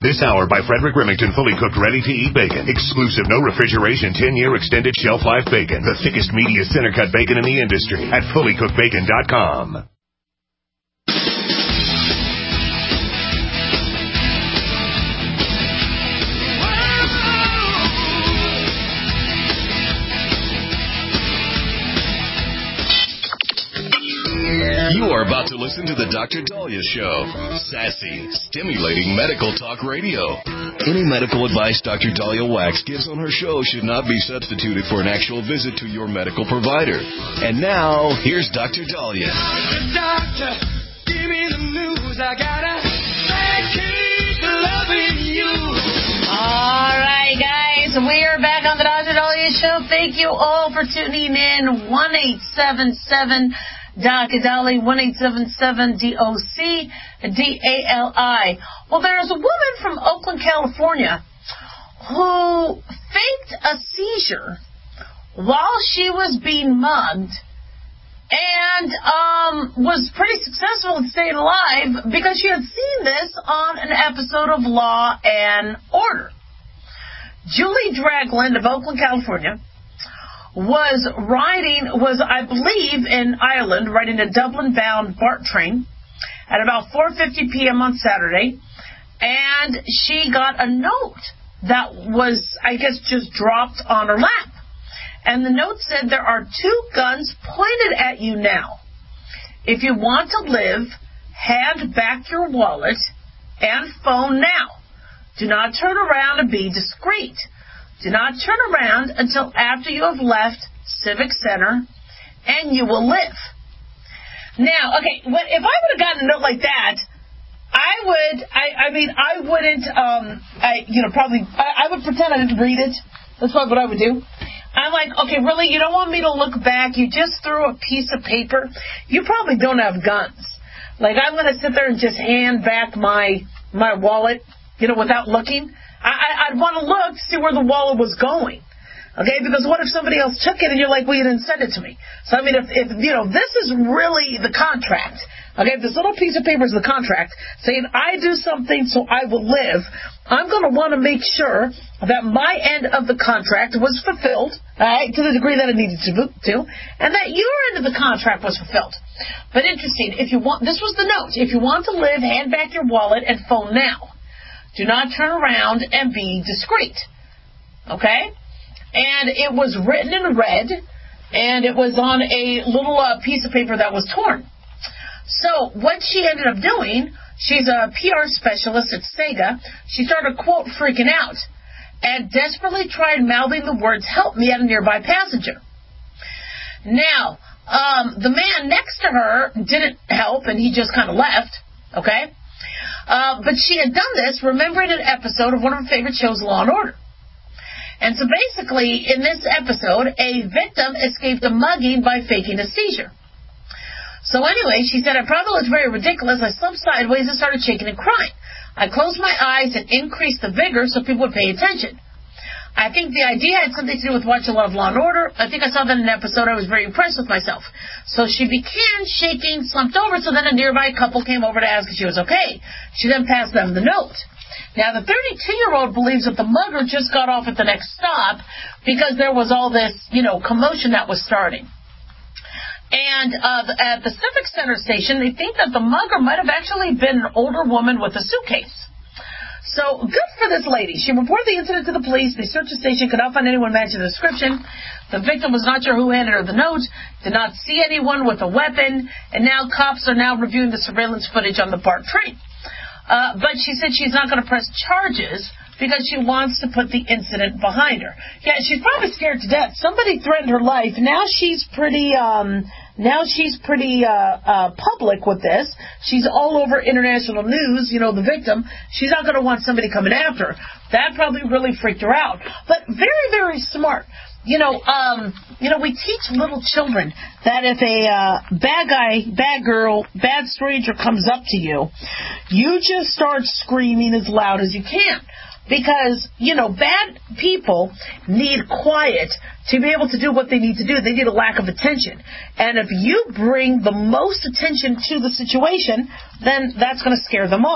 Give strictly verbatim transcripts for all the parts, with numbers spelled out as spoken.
This hour by Frederick Remington, fully cooked, ready-to-eat bacon. Exclusive, no refrigeration, ten-year extended shelf life bacon. The thickest, meatiest, center-cut bacon in the industry at fully cooked bacon dot com. You are about to listen to the Doctor Dahlia Show. Sassy, stimulating medical talk radio. Any medical advice Doctor Dahlia Wax gives on her show should not be substituted for an actual visit to your medical provider. And now, here's Doctor Dahlia. Doctor, give me the news. I gotta keep loving you. All right, guys, we are back on the Doctor Dahlia Show. Thank you all for tuning in. one eight seven seven Doctor Dali, one eight seven seven D O C D A L I. Well, there's a woman from Oakland, California, who faked a seizure while she was being mugged and um, was pretty successful in staying alive because she had seen this on an episode of Law and Order. Julie Dragland of Oakland, California, was riding, was, I believe, in Ireland, riding a Dublin-bound BART train at about four fifty p.m. on Saturday, and she got a note that was, I guess, just dropped on her lap. And the note said, there are two guns pointed at you now. If you want to live, hand back your wallet and phone now. Do not turn around and be discreet. Do not turn around until after you have left Civic Center, and you will live. Now, okay, what, if I would have gotten a note like that, I would, I, I mean, I wouldn't, um, I, you know, probably, I, I would pretend I didn't read it. That's probably what I would do. I'm like, okay, really, you don't want me to look back? You just threw a piece of paper? You probably don't have guns. Like, I'm going to sit there and just hand back my, my wallet, you know, without looking? I, I'd want to look to see where the wallet was going, okay? Because what if somebody else took it and you're like, well, you didn't send it to me? So, I mean, if, if you know, this is really the contract, okay? If this little piece of paper is the contract saying I do something so I will live, I'm going to want to make sure that my end of the contract was fulfilled, all right, to the degree that it needed to, to, and that your end of the contract was fulfilled. But interesting, if you want, this was the note. If you want to live, hand back your wallet and phone now. Do not turn around and be discreet, okay? And it was written in red, and it was on a little uh, piece of paper that was torn. So what she ended up doing, she's a P R specialist at Sega, she started, quote, freaking out, and desperately tried mouthing the words, help me, at a nearby passenger. Now, um, the man next to her didn't help, and he just kind of left, okay? Uh, but she had done this remembering an episode of one of her favorite shows, Law and Order. And so basically, in this episode, a victim escaped a mugging by faking a seizure. So anyway, she said, I probably looked very ridiculous. I slumped sideways and started shaking and crying. I closed my eyes and increased the vigor so people would pay attention. I think the idea had something to do with watching a lot of Law and Order. I think I saw that in an episode. I was very impressed with myself. So she began shaking, slumped over, so then a nearby couple came over to ask if she was okay. She then passed them the note. Now, the thirty-two-year-old believes that the mugger just got off at the next stop because there was all this, you know, commotion that was starting. And uh, at the Civic Center station, they think that the mugger might have actually been an older woman with a suitcase. So, good for this lady. She reported the incident to the police. They searched the station, could not find anyone matching the description. The victim was not sure who handed her the note, did not see anyone with a weapon, and now cops are now reviewing the surveillance footage on the BART train. Uh, but she said she's not going to press charges because she wants to put the incident behind her. Yeah, she's probably scared to death. Somebody threatened her life. Now she's pretty, um, now she's pretty, uh, uh, public with this. She's all over international news, you know, the victim. She's not going to want somebody coming after her. That probably really freaked her out. But very, very smart. You know, um, you know, we teach little children that if a uh, bad guy, bad girl, bad stranger comes up to you, you just start screaming as loud as you can. Because, you know, bad people need quiet to be able to do what they need to do. They need a lack of attention. And if you bring the most attention to the situation, then that's going to scare them off.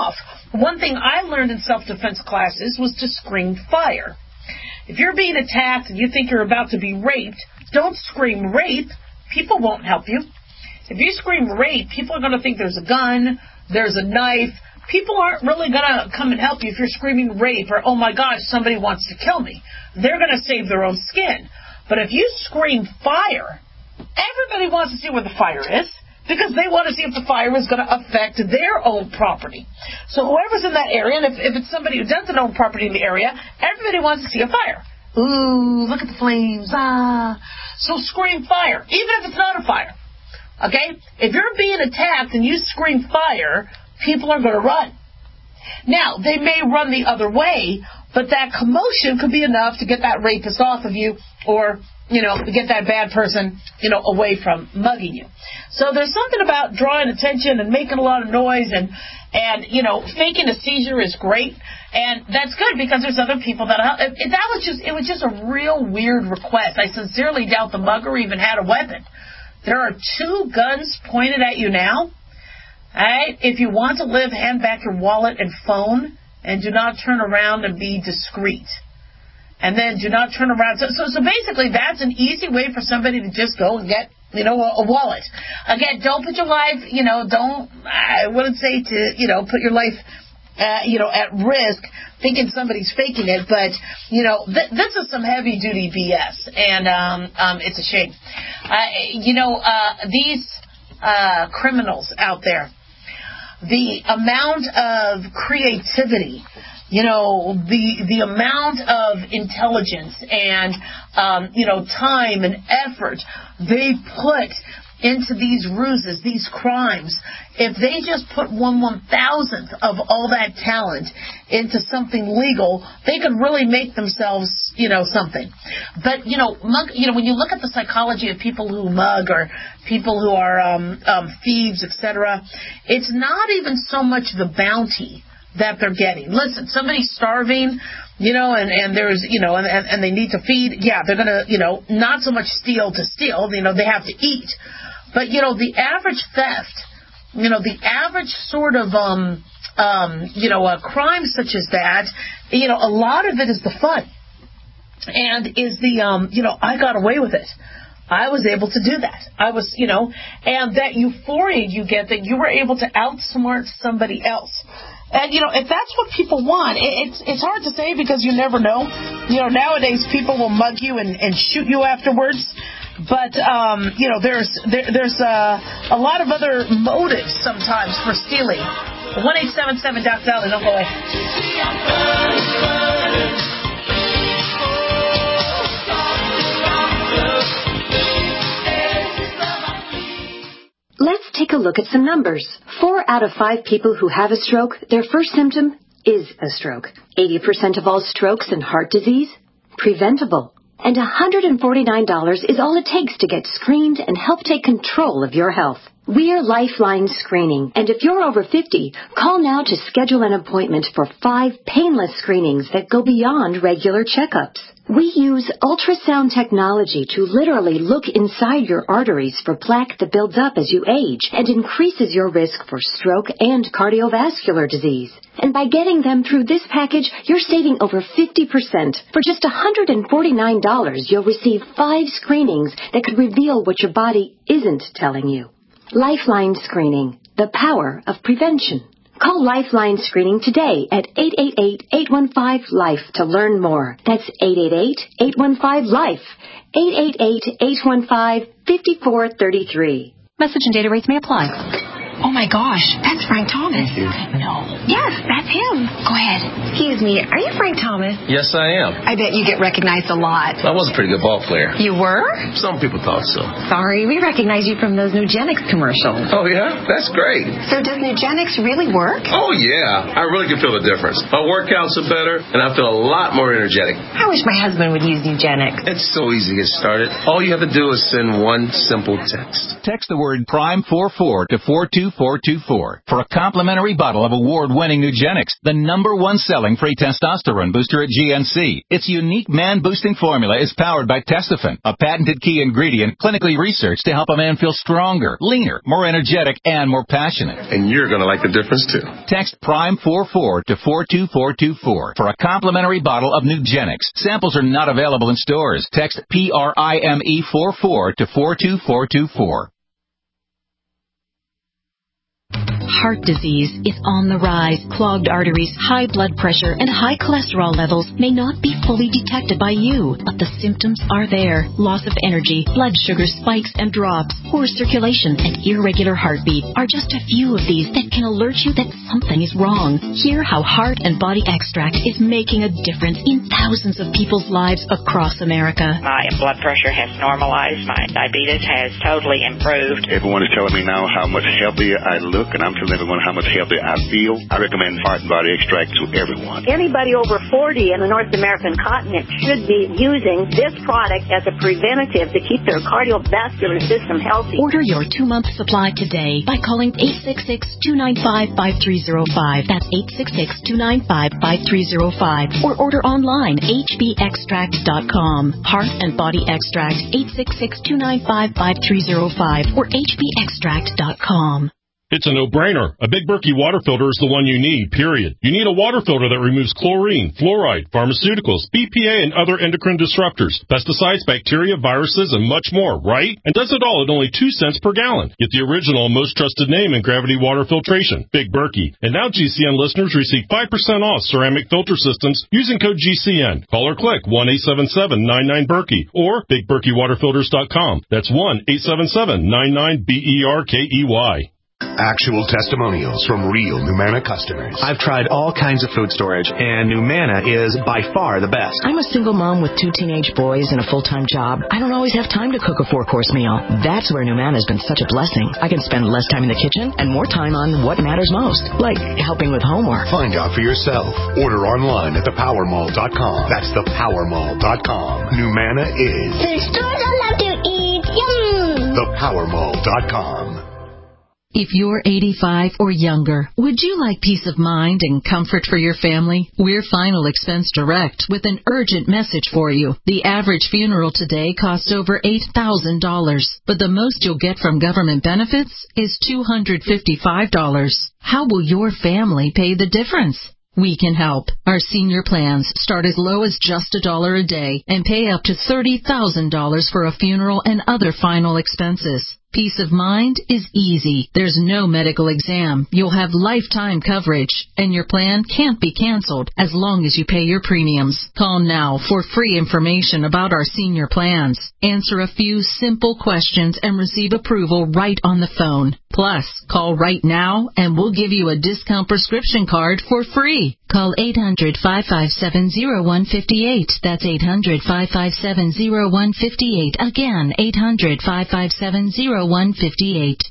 one thing I learned in self-defense classes was to scream fire. If you're being attacked and you think you're about to be raped, don't scream rape. People won't help you. If you scream rape, people are going to think there's a gun, there's a knife. People aren't really going to come and help you if you're screaming rape or, oh my gosh, somebody wants to kill me. They're going to save their own skin. But if you scream fire, everybody wants to see where the fire is because they want to see if the fire is going to affect their own property. So whoever's in that area, and if, if it's somebody who doesn't own property in the area, everybody wants to see a fire. Ooh, look at the flames. Ah. So scream fire, even if it's not a fire. Okay? If you're being attacked and you scream fire, people are going to run. Now, they may run the other way, but that commotion could be enough to get that rapist off of you or, you know, to get that bad person, you know, away from mugging you. So there's something about drawing attention and making a lot of noise and, and you know, faking a seizure is great. And that's good because there's other people that help. That was just, it was just a real weird request. I sincerely doubt the mugger even had a weapon. There are two guns pointed at you now. All right? If you want to live, hand back your wallet and phone, and do not turn around and be discreet. And then do not turn around. So, so, so basically, that's an easy way for somebody to just go and get, you know, a, a wallet. Again, don't put your life, you know, don't, I wouldn't say to, you know, put your life, uh, you know, at risk thinking somebody's faking it, but, you know, th- this is some heavy-duty B S, and um, um, it's a shame. Uh, you know, uh, these uh, criminals out there, the amount of creativity, you know, the the amount of intelligence and, um, you know, time and effort they put into these ruses, these crimes, if they just put one one-thousandth of all that talent into something legal, they could really make themselves, you know, something. But, you know, mug, you know, when you look at the psychology of people who mug or people who are um, um, thieves, et cetera, it's not even so much the bounty that they're getting. Listen, somebody's starving, you know, and, and there's, you know, and, and, and they need to feed. Yeah, they're going to, you know, not so much steal to steal, you know, they have to eat. But, you know, the average theft, you know, the average sort of, um, um, you know, a crime such as that, you know, a lot of it is the fun. And is the, um, you know, I got away with it. I was able to do that. I was, you know, and that euphoria you get that you were able to outsmart somebody else. And, you know, if that's what people want, it's it's hard to say because you never know. You know, nowadays people will mug you and, and shoot you afterwards. But, um, you know, there's there, there's uh, a lot of other motives sometimes for stealing. one eight seven seven Doc Dolly, don't go away. Let's take a look at some numbers. Four out of five people who have a stroke, their first symptom is a stroke. eighty percent of all strokes and heart disease, preventable. And one hundred forty-nine dollars is all it takes to get screened and help take control of your health. We're Lifeline Screening, and if you're over fifty, call now to schedule an appointment for five painless screenings that go beyond regular checkups. We use ultrasound technology to literally look inside your arteries for plaque that builds up as you age and increases your risk for stroke and cardiovascular disease. And by getting them through this package, you're saving over fifty percent. For just one hundred forty-nine dollars, you'll receive five screenings that could reveal what your body isn't telling you. Lifeline Screening, the power of prevention. Call Lifeline Screening today at eight eight eight, eight one five, LIFE to learn more. That's eight eight eight, eight one five, LIFE. eight eight eight, eight one five, five four three three. Message and data rates may apply. Oh, my gosh, that's Frank Thomas. No. Yes, that's him. Go ahead. Excuse me, are you Frank Thomas? Yes, I am. I bet you get recognized a lot. I was a pretty good ball player. You were? Some people thought so. Sorry, we recognize you from those Nugenix commercials. Oh, yeah? That's great. So does Nugenix really work? Oh, yeah. I really can feel the difference. My workouts are better, and I feel a lot more energetic. I wish my husband would use Nugenix. It's so easy to get started. All you have to do is send one simple text. Text the word Prime four four to four two two four two four for a complimentary bottle of award-winning Nugenix, the number one selling free testosterone booster at G N C. Its unique man-boosting formula is powered by Testofen, a patented key ingredient clinically researched to help a man feel stronger, leaner, more energetic, and more passionate. And you're going to like the difference, too. Text Prime forty-four to four two four two four for a complimentary bottle of Nugenix. Samples are not available in stores. Text P R I M E forty-four to four two four two four. Heart disease is on the rise. Clogged arteries, high blood pressure, and high cholesterol levels may not be fully detected by you, but the symptoms are there. Loss of energy, blood sugar spikes and drops, poor circulation, and irregular heartbeat are just a few of these that can alert you that something is wrong. Hear how Heart and Body Extract is making a difference in thousands of people's lives across America. My blood pressure has normalized. My diabetes has totally improved. Everyone is telling me now how much healthier I look, and I'm telling everyone how much healthier I feel. I recommend Heart and Body Extract to everyone. Anybody over forty in the North American continent should be using this product as a preventative to keep their cardiovascular system healthy. Order your two-month supply today by calling eight six six, two nine five, five three zero five. That's eight six six, two nine five, five three zero five. Or order online, h b extract dot com. Heart and Body Extract, eight six six, two nine five, five three zero five or h b extract dot com. It's a no-brainer. A Big Berkey water filter is the one you need, period. You need a water filter that removes chlorine, fluoride, pharmaceuticals, B P A, and other endocrine disruptors, pesticides, bacteria, viruses, and much more, right? And does it all at only two cents per gallon. Get the original and most trusted name in gravity water filtration, Big Berkey. And now G C N listeners receive five percent off ceramic filter systems using code G C N. Call or click one eight seven seven, nine nine, Berkey or big berkey water filters dot com. That's one eight seven seven, nine nine, B E R K E Y. Actual testimonials from real Numanna customers. I've tried all kinds of food storage, and Numanna is by far the best. I'm a single mom with two teenage boys and a full-time job. I don't always have time to cook a four-course meal. That's where Numanna has been such a blessing. I can spend less time in the kitchen and more time on what matters most, like helping with homework. Find out for yourself. Order online at the power mall dot com. That's the power mall dot com. Numanna is the stores I love to eat. Yum! the power mall dot com. If you're eighty-five or younger, would you like peace of mind and comfort for your family? We're Final Expense Direct with an urgent message for you. The average funeral today costs over eight thousand dollars, but the most you'll get from government benefits is two hundred fifty-five dollars. How will your family pay the difference? We can help. Our senior plans start as low as just a dollar a day and pay up to thirty thousand dollars for a funeral and other final expenses. Peace of mind is easy. There's no medical exam. You'll have lifetime coverage, and your plan can't be canceled as long as you pay your premiums. Call now for free information about our senior plans. Answer a few simple questions and receive approval right on the phone. Plus, call right now and we'll give you a discount prescription card for free. Call eight hundred, five five seven, zero one five eight. That's eight hundred, five five seven, zero one five eight. Again, eight hundred, five five seven, zero one five eight.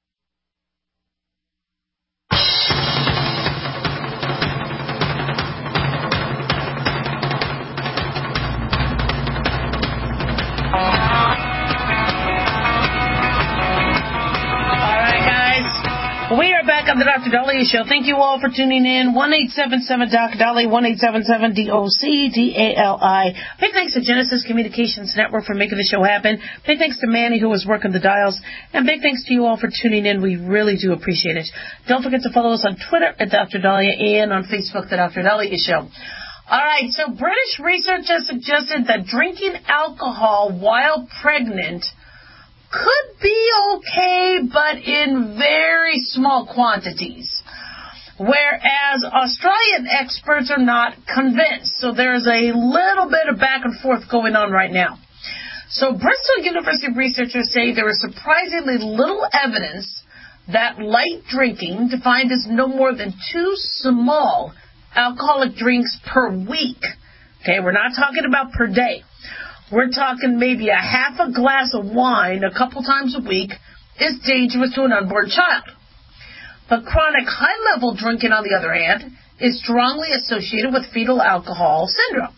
We are back on the Doctor Dahlia Show. Thank you all for tuning in. one eight seven seven, D O C, Dahlia, one eight seven seven, D O C, D A L I. Big thanks to Genesis Communications Network for making the show happen. Big thanks to Manny, who was working the dials. And big thanks to you all for tuning in. We really do appreciate it. Don't forget to follow us on Twitter at Doctor Dahlia and on Facebook, the Doctor Dahlia Show. All right, so British research has suggested that drinking alcohol while pregnant could be okay, but in very small quantities. Whereas Australian experts are not convinced. So there's a little bit of back and forth going on right now. So Bristol University researchers say there is surprisingly little evidence that light drinking, defined as no more than two small alcoholic drinks per week, okay, we're not talking about per day, we're talking maybe a half a glass of wine a couple times a week, is dangerous to an unborn child. But chronic high-level drinking, on the other hand, is strongly associated with fetal alcohol syndrome.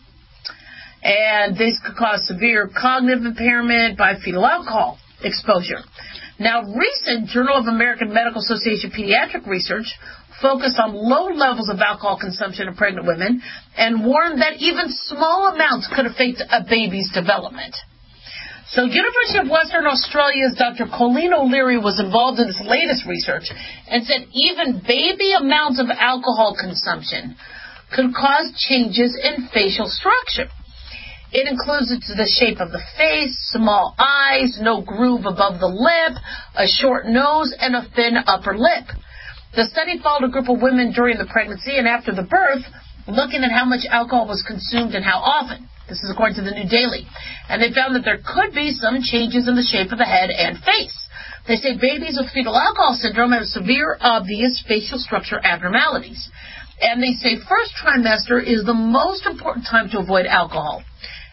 And this could cause severe cognitive impairment by fetal alcohol exposure. Now, recent Journal of American Medical Association pediatric research focused on low levels of alcohol consumption in pregnant women and warned that even small amounts could affect a baby's development. So University of Western Australia's Doctor Colleen O'Leary was involved in this latest research and said even baby amounts of alcohol consumption could cause changes in facial structure. It includes the shape of the face, small eyes, no groove above the lip, a short nose, and a thin upper lip. The study followed a group of women during the pregnancy and after the birth, looking at how much alcohol was consumed and how often. This is according to the New Daily. And they found that there could be some changes in the shape of the head and face. They say babies with fetal alcohol syndrome have severe, obvious facial structure abnormalities. And they say first trimester is the most important time to avoid alcohol.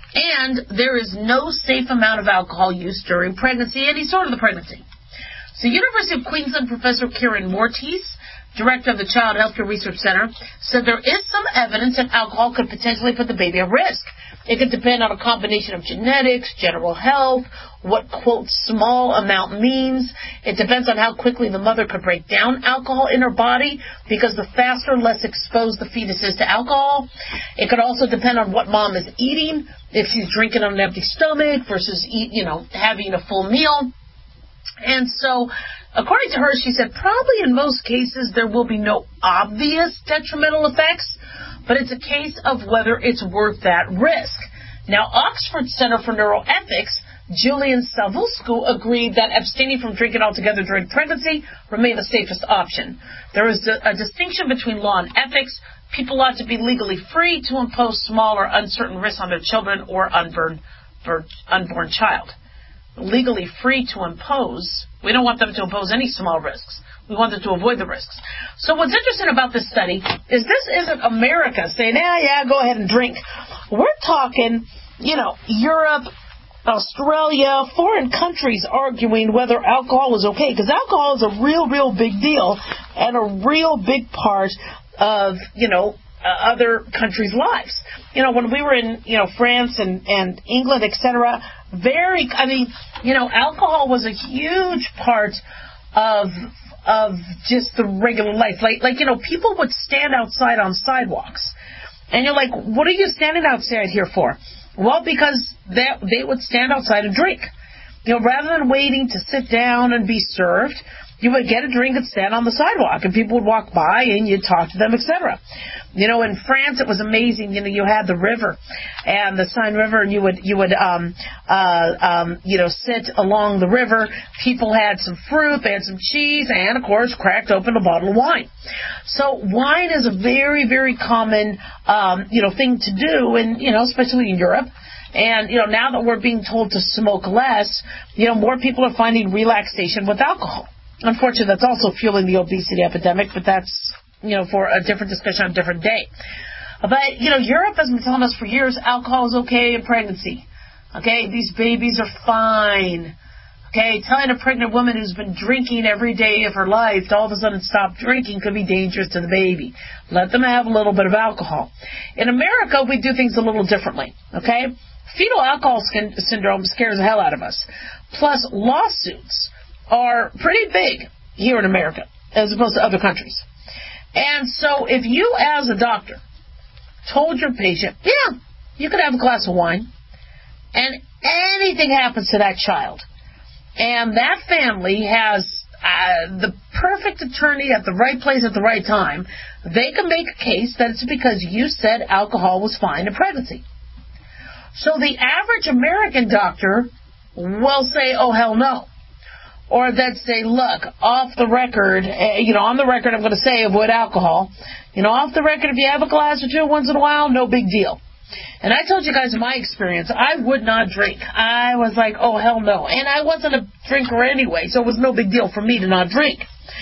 And there is no safe amount of alcohol use during pregnancy, any sort of the pregnancy. So University of Queensland Professor Kieran Mortiz, director of the Child Healthcare Research Center, said there is some evidence that alcohol could potentially put the baby at risk. It could depend on a combination of genetics, general health, what, quote, small amount means. It depends on how quickly the mother could break down alcohol in her body, because the faster, less exposed the fetus is to alcohol. It could also depend on what mom is eating, if she's drinking on an empty stomach versus, eat, you know, having a full meal. And so, according to her, she said probably in most cases there will be no obvious detrimental effects, but it's a case of whether it's worth that risk. Now, Oxford Center for Neuroethics, Julian Savulescu, agreed that abstaining from drinking altogether during pregnancy remained the safest option. There is a, a distinction between law and ethics. People ought to be legally free to impose small or uncertain risks on their children or unborn, unborn child. Legally free to impose. We don't want them to impose any small risks. We want them to avoid the risks. So what's interesting about this study is this isn't America saying, yeah, yeah, go ahead and drink. We're talking, you know, Europe, Australia, foreign countries arguing whether alcohol is okay, because alcohol is a real, real big deal and a real big part of, you know, uh, other countries' lives. You know, when we were in, you know, France and, and England, et cetera, very, I mean, you know, alcohol was a huge part of of just the regular life. Like, like, you know, people would stand outside on sidewalks. And you're like, what are you standing outside here for? Well, because they, they would stand outside and drink. You know, rather than waiting to sit down and be served, you would get a drink and stand on the sidewalk, and people would walk by and you'd talk to them, et cetera. You know, in France it was amazing. You know, you had the river and the Seine River, and you would you would um uh um you know sit along the river. People had some fruit, they had some cheese, and of course cracked open a bottle of wine. So wine is a very very common um you know thing to do, and you know especially in Europe. And, you know, now that we're being told to smoke less, you know, more people are finding relaxation with alcohol. Unfortunately, that's also fueling the obesity epidemic, but that's, you know, for a different discussion on a different day. But, you know, Europe has been telling us for years alcohol is okay in pregnancy. Okay, these babies are fine. Okay, telling a pregnant woman who's been drinking every day of her life to all of a sudden stop drinking could be dangerous to the baby. Let them have a little bit of alcohol. In America, we do things a little differently. Okay, fetal alcohol syndrome scares the hell out of us. Plus, lawsuits are pretty big here in America as opposed to other countries. And so if you as a doctor told your patient, yeah, you could have a glass of wine, and anything happens to that child, and that family has uh, the perfect attorney at the right place at the right time, they can make a case that it's because you said alcohol was fine in pregnancy. So the average American doctor will say, oh, hell no. Or they'd say, look, off the record, uh, you know, on the record I'm going to say avoid alcohol. You know, off the record, if you have a glass or two once in a while, no big deal. And I told you guys in my experience, I would not drink. I was like, oh, hell no. And I wasn't a drinker anyway, so it was no big deal for me to not drink.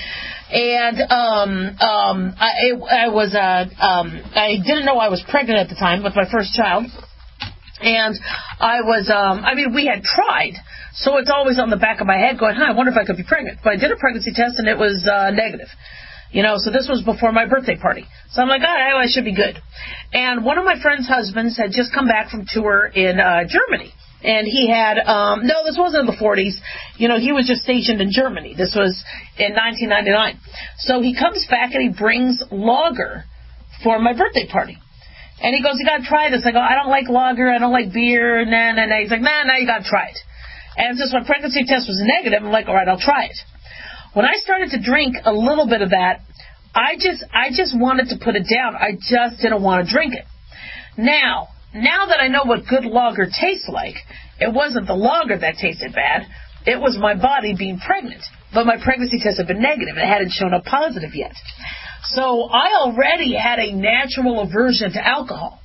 And um, um, I, I was, uh, um, I didn't know I was pregnant at the time with my first child. And I was, um, I mean, we had tried. So it's always on the back of my head going, huh, I wonder if I could be pregnant. But I did a pregnancy test, and it was uh, negative. You know, so this was before my birthday party. So I'm like, all right, I should be good. And one of my friend's husbands had just come back from tour in uh, Germany. and he had, um, no, this wasn't in the forties. You know, he was just stationed in Germany. This was in nineteen ninety-nine. So he comes back and he brings lager for my birthday party. And he goes, you got to try this. I go, I don't like lager. I don't like beer. Nah, nah, nah. He's like, nah, nah, you got to try it. And since my pregnancy test was negative, I'm like, all right, I'll try it. When I started to drink a little bit of that, I just I just wanted to put it down. I just didn't want to drink it. Now, now that I know what good lager tastes like, it wasn't the lager that tasted bad. It was my body being pregnant. But my pregnancy test had been negative. It hadn't shown up positive yet. So I already had a natural aversion to alcohol.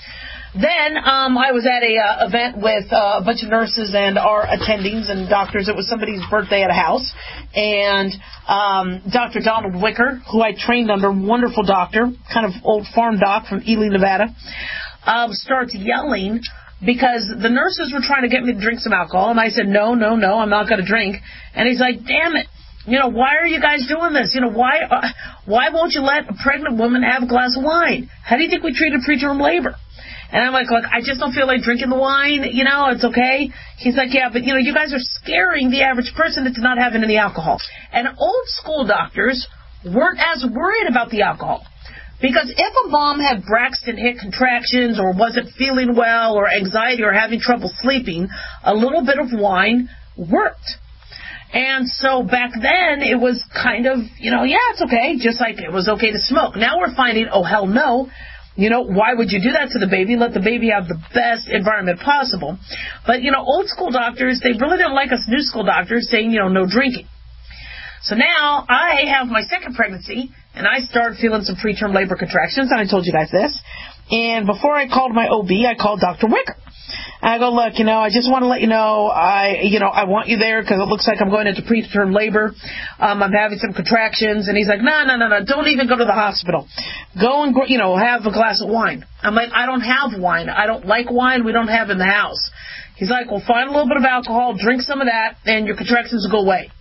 Then um, I was at a uh, event with uh, a bunch of nurses and our attendings and doctors. It was somebody's birthday at a house. And um, Doctor Donald Wicker, who I trained under, wonderful doctor, kind of old farm doc from Ely, Nevada, um, starts yelling because the nurses were trying to get me to drink some alcohol. And I said, no, no, no, I'm not going to drink. And he's like, damn it. You know, why are you guys doing this? You know, why uh, why won't you let a pregnant woman have a glass of wine? How do you think we treated preterm labor? And I'm like, look, I just don't feel like drinking the wine. You know, it's okay. He's like, yeah, but, you know, you guys are scaring the average person into not having any alcohol. And old school doctors weren't as worried about the alcohol. Because if a mom had Braxton Hicks contractions or wasn't feeling well or anxiety or having trouble sleeping, a little bit of wine worked. And so back then, it was kind of, you know, yeah, it's okay, just like it was okay to smoke. Now we're finding, oh, hell no. You know, why would you do that to the baby? Let the baby have the best environment possible. But, you know, old school doctors, they really don't like us new school doctors saying, you know, no drinking. So now I have my second pregnancy, and I start feeling some preterm labor contractions, and I told you guys this. And before I called my O B, I called Doctor Wicker. I go, look, you know, I just want to let you know, I, you know, I want you there because it looks like I'm going into preterm labor. Um, I'm having some contractions. And he's like, no, no, no, no, don't even go to the hospital. Go and, you know, have a glass of wine. I'm like, I don't have wine. I don't like wine. We don't have it in the house. He's like, well, find a little bit of alcohol, drink some of that, and your contractions will go away.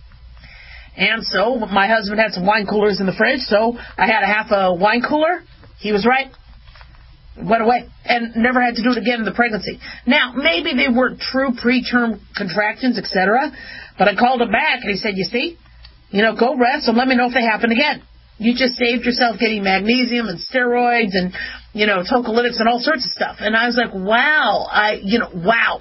And so my husband had some wine coolers in the fridge, so I had a half a wine cooler. He was right. Went away and never had to do it again in the pregnancy. Now, maybe they weren't true preterm contractions, et cetera, but I called him back and he said, you see, you know, go rest and let me know if they happen again. You just saved yourself getting magnesium and steroids and, you know, tocolytics and all sorts of stuff. And I was like, wow, I, you know, wow.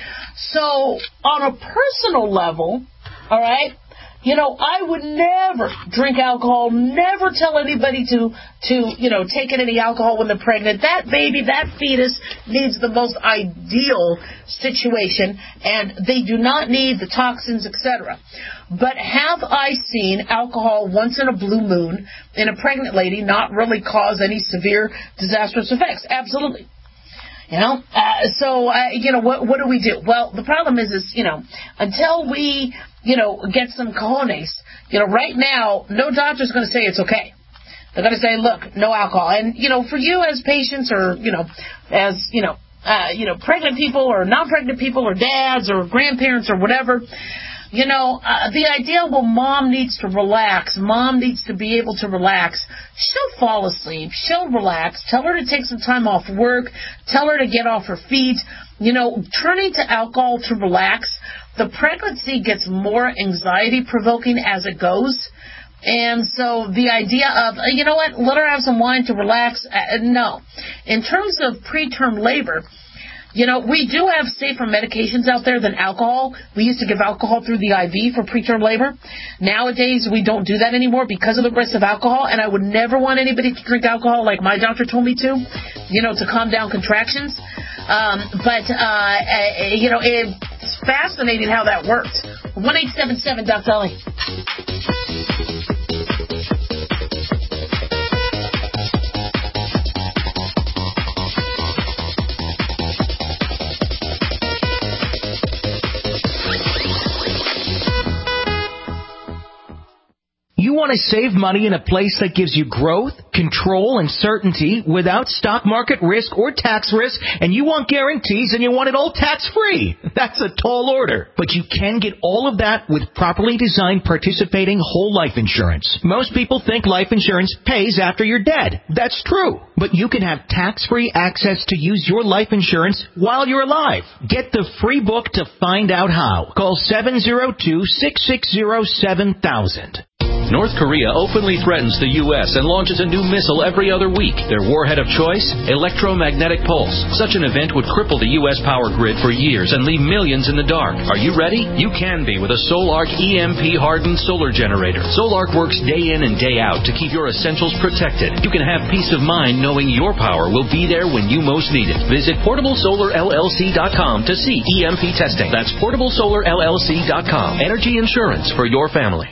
So on a personal level, all right, you know, I would never drink alcohol, never tell anybody to, to, you know, take in any alcohol when they're pregnant. That baby, that fetus needs the most ideal situation, and they do not need the toxins, et cetera. But have I seen alcohol once in a blue moon in a pregnant lady not really cause any severe disastrous effects? Absolutely. You know, uh, so, uh, you know, what, what do we do? Well, the problem is, is, you know, until we, you know, get some cojones, you know, right now, no doctor's going to say it's okay. They're going to say, look, no alcohol. And, you know, for you as patients or, you know, as, you know, uh, you know, pregnant people or non-pregnant people or dads or grandparents or whatever, you know, uh, the idea, well, mom needs to relax. Mom needs to be able to relax. She'll fall asleep. She'll relax. Tell her to take some time off work. Tell her to get off her feet. You know, turning to alcohol to relax, the pregnancy gets more anxiety-provoking as it goes. And so the idea of, you know what, let her have some wine to relax, uh, no. In terms of preterm labor, you know, we do have safer medications out there than alcohol. We used to give alcohol through the I V for preterm labor. Nowadays, we don't do that anymore because of the risk of alcohol, and I would never want anybody to drink alcohol like my doctor told me to, you know, to calm down contractions. Um, but, uh, uh, you know, it's fascinating how that works. one eight seven seven, Doctor Dolly. You want to save money in a place that gives you growth, control, and certainty without stock market risk or tax risk, and you want guarantees and you want it all tax-free. That's a tall order. But you can get all of that with properly designed participating whole life insurance. Most people think life insurance pays after you're dead. That's true. But you can have tax-free access to use your life insurance while you're alive. Get the free book to find out how. Call seven zero two, six six zero, seven thousand. North Korea openly threatens the U S and launches a new missile every other week. Their warhead of choice? Electromagnetic pulse. Such an event would cripple the U S power grid for years and leave millions in the dark. Are you ready? You can be with a Solarc E M P-hardened solar generator. Solarc works day in and day out to keep your essentials protected. You can have peace of mind knowing your power will be there when you most need it. Visit portable solar L L C dot com to see E M P testing. That's portable solar L L C dot com. Energy insurance for your family.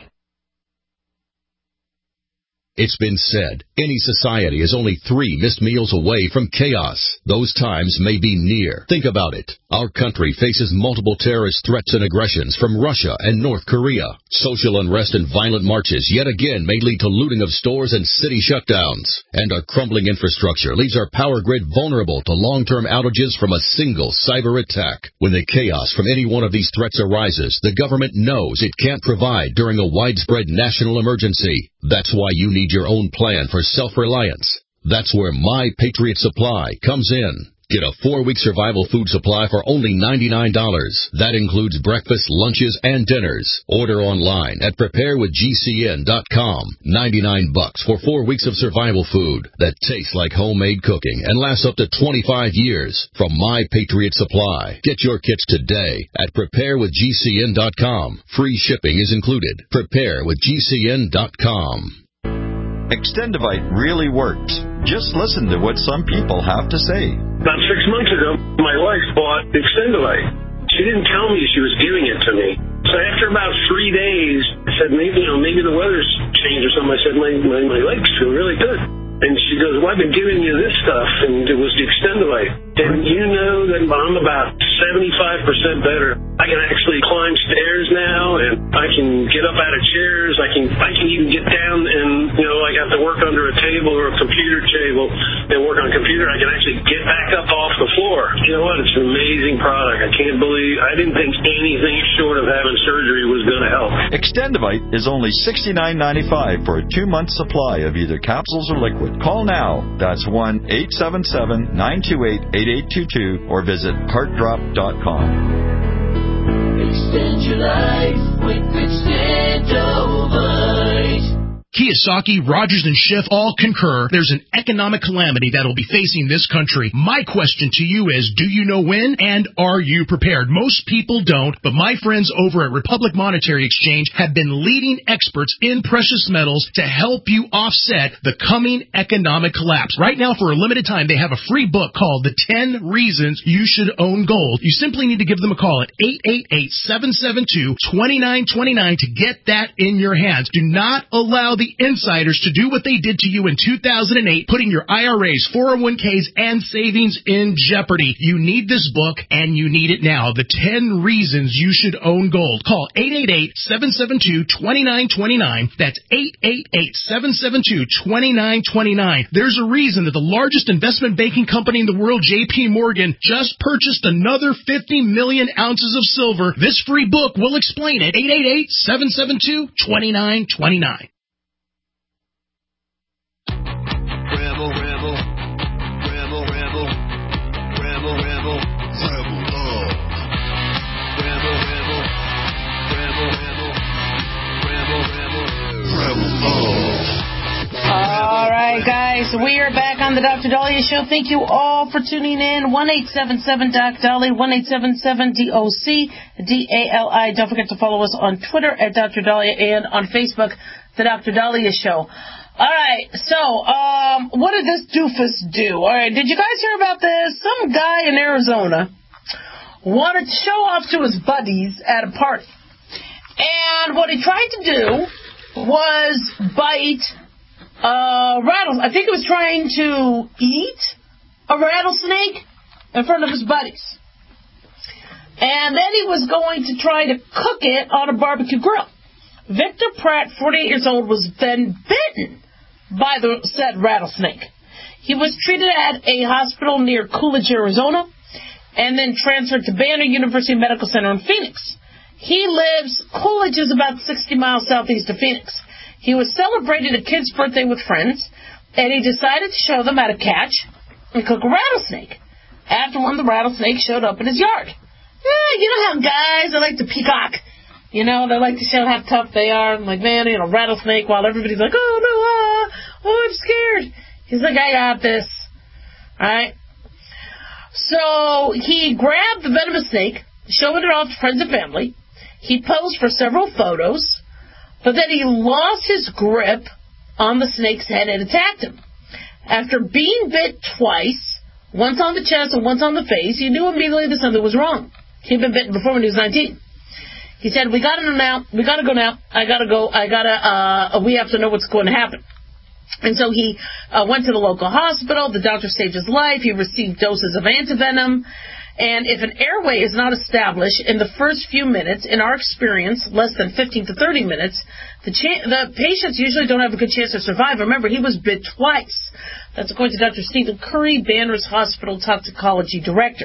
It's been said, any society is only three missed meals away from chaos. Those times may be near. Think about it. Our country faces multiple terrorist threats and aggressions from Russia and North Korea. Social unrest and violent marches yet again may lead to looting of stores and city shutdowns. And our crumbling infrastructure leaves our power grid vulnerable to long-term outages from a single cyber attack. When the chaos from any one of these threats arises, the government knows it can't provide during a widespread national emergency. That's why you need your own plan for self-reliance. That's where My Patriot Supply comes in. Get a four-week survival food supply for only ninety-nine dollars. That includes breakfast, lunches, and dinners. Order online at prepare with G C N dot com. ninety-nine bucks for four weeks of survival food that tastes like homemade cooking and lasts up to twenty-five years from My Patriot Supply. Get your kits today at prepare with G C N dot com. Free shipping is included. prepare with G C N dot com. Extendivite really works. Just listen to what some people have to say. About six months ago, my wife bought Extendivite. She didn't tell me she was giving it to me. So after about three days, I said, maybe, you know, maybe the weather's changed or something. I said, my, my, my legs feel really good. And she goes, well, I've been giving you this stuff, and it was the Extendivite. And you know that I'm about seventy-five percent better. I can actually climb stairs now, and I can get up out of chairs. I can I can even get down and, you know, like I have to work under a table or a computer table and work on a computer. I can actually get back up off the floor. You know what? It's an amazing product. I can't believe, I didn't think anything short of having surgery was going to help. Extendivite is only sixty-nine ninety-five for a two-month supply of either capsules or liquid. Call now. That's one eight seven seven, nine two eight, eight eight two two or visit heart drop dot com. Extend your life with Extendivite. Kiyosaki, Rogers, and Schiff all concur there's an economic calamity that will be facing this country. My question to you is, do you know when, and are you prepared? Most people don't, but my friends over at Republic Monetary Exchange have been leading experts in precious metals to help you offset the coming economic collapse. Right now, for a limited time, they have a free book called The ten Reasons You Should Own Gold. You simply need to give them a call at eight eight eight, seven seven two, two nine two nine to get that in your hands. Do not allow the insiders to do what they did to you in two thousand eight, putting your I R As, four oh one k's, and savings in jeopardy. You need this book, and you need it now. The ten Reasons You Should Own Gold. Call eight eight eight, seven seven two, two nine two nine. That's eight eight eight, seven seven two, two nine two nine. There's a reason that the largest investment banking company in the world, J P Morgan, just purchased another fifty million ounces of silver. This free book will explain it. eight eight eight, seven seven two, two nine two nine. Rebel, rebel, rebel, rebel, rebel, rebel, rebel love. Rebel, rebel, rebel, rebel, rebel, rebel, rebel love. All right, guys, we are back on the Doctor Dahlia Show. Thank you all for tuning in. one eight seven seven Doc Dahlia, one eight seven seven D O C D A L I. Don't forget to follow us on Twitter at Doctor Dahlia and on Facebook, the Doctor Dahlia Show. All right, so um, what did this doofus do? All right, did you guys hear about this? Some guy in Arizona wanted to show off to his buddies at a party. And what he tried to do was bite a rattle. I think he was trying to eat a rattlesnake in front of his buddies. And then he was going to try to cook it on a barbecue grill. Victor Pratt, forty-eight years old, was then bitten by the said rattlesnake. He was treated at a hospital near Coolidge, Arizona, and then transferred to Banner University Medical Center in Phoenix. He lives, Coolidge is about sixty miles southeast of Phoenix. He was celebrating a kid's birthday with friends, and he decided to show them how to catch and cook a rattlesnake. After one of the rattlesnakes showed up in his yard. Yeah, you know how guys, they like to peacock. You know, they like to show how tough they are. I'm like, man, you know, rattlesnake, while everybody's like, oh, no, ah, oh, I'm scared. He's like, I got this. All right? So he grabbed the venomous snake, showed it off to friends and family. He posed for several photos, but then he lost his grip on the snake's head and attacked him. After being bit twice, once on the chest and once on the face, he knew immediately that something was wrong. He'd been bitten before when he was nineteen. He said, we got to go now. We got to go now. I got to go. I got to, uh, we have to know what's going to happen. And so he uh, went to the local hospital. The doctor saved his life. He received doses of antivenom. And if an airway is not established in the first few minutes, in our experience, less than fifteen to thirty minutes, the, cha- the patients usually don't have a good chance to survive. Remember, he was bit twice. That's according to Doctor Stephen Curry, Banner's Hospital Toxicology Director.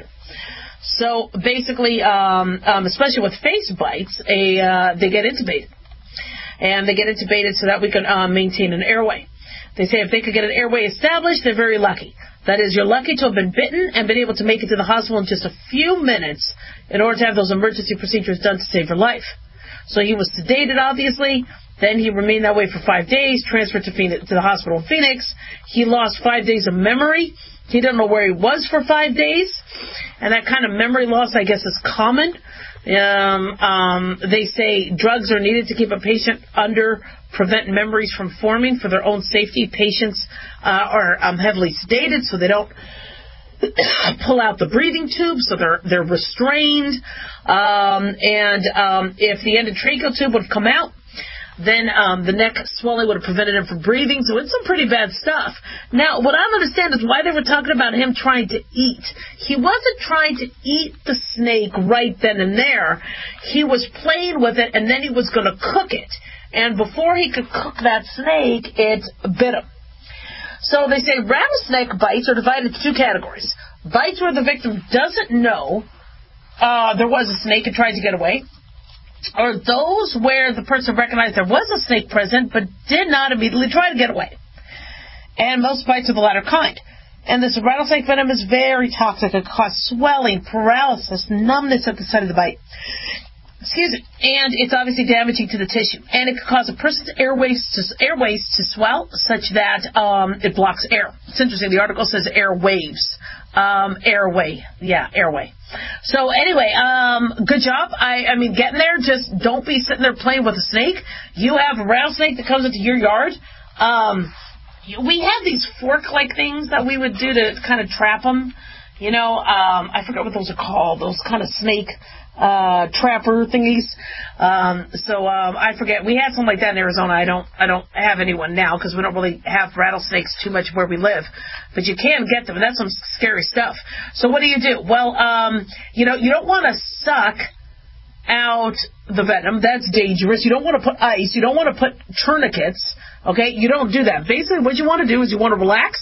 So basically, um, um, especially with face bites, a, uh, they get intubated. And they get intubated so that we can uh, maintain an airway. They say if they could get an airway established, they're very lucky. That is, you're lucky to have been bitten and been able to make it to the hospital in just a few minutes in order to have those emergency procedures done to save your life. So he was sedated, obviously. Then he remained that way for five days, transferred to, Phoenix, to the hospital in Phoenix. He lost five days of memory. He didn't know where he was for five days. And that kind of memory loss, I guess, is common. Um, um, they say drugs are needed to keep a patient under, prevent memories from forming for their own safety. Patients uh, are um, heavily sedated so they don't pull out the breathing tube, so they're they're restrained. Um, and um, if the endotracheal tube would have come out, then um, the neck swelling would have prevented him from breathing. So it's some pretty bad stuff. Now, what I don't understand is why they were talking about him trying to eat. He wasn't trying to eat the snake right then and there. He was playing with it, and then he was going to cook it. And before he could cook that snake, it bit him. So they say rattlesnake bites are divided into two categories. Bites where the victim doesn't know uh, there was a snake and tried to get away, or those where the person recognized there was a snake present but did not immediately try to get away. And most bites are the latter kind. And this rattlesnake venom is very toxic. It can cause swelling, paralysis, numbness at the site of the bite. Excuse me. And it's obviously damaging to the tissue. And it can cause a person's airways to, airways to swell such that um, it blocks air. It's interesting. The article says airwaves. Um, airway. Yeah, airway. So anyway, um, good job. I, I mean, getting there. Just don't be sitting there playing with a snake. You have a rattlesnake that comes into your yard. Um, we have these fork-like things that we would do to kind of trap them. You know, um, I forget what those are called. Those kind of snake uh, trapper thingies. Um, so um, I forget. We had something like that in Arizona. I don't. I don't have anyone now because we don't really have rattlesnakes too much where we live. But you can get them, and that's some scary stuff. So what do you do? Well, um, you know, you don't want to suck out the venom. That's dangerous. You don't want to put ice. You don't want to put tourniquets. Okay, you don't do that. Basically, what you want to do is you want to relax.